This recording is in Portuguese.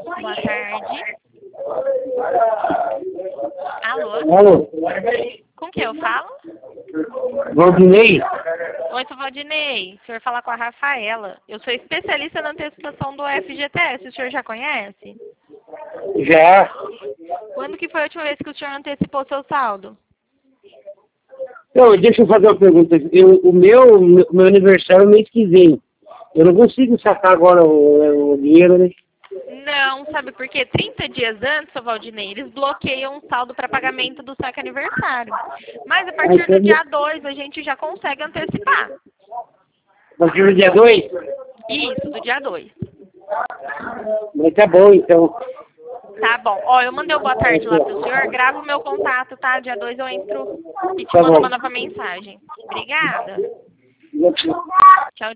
Boa tarde. Alô? Alô? Com quem eu falo? Valdinei? Oi, sou Valdinei. O senhor fala com a Rafaela. Eu sou especialista na antecipação do FGTS. O senhor já conhece? Já. Quando que foi a última vez que o senhor antecipou seu saldo? Não, deixa eu fazer uma pergunta. O meu aniversário é mês que vem. Eu não consigo sacar agora o dinheiro, né? Não, sabe por quê? 30 dias antes, seu Valdinei, eles bloqueiam o saldo para pagamento do saque aniversário. Mas a partir do dia 2 a gente já consegue antecipar. A partir do dia 2? Isso, do dia 2. Mas tá bom, então. Tá bom. Ó, eu mandei o boa tarde lá pro senhor. Grava o meu contato, tá? Dia 2 eu entro e te Tá mando bom. uma nova mensagem. Obrigada. Tchau,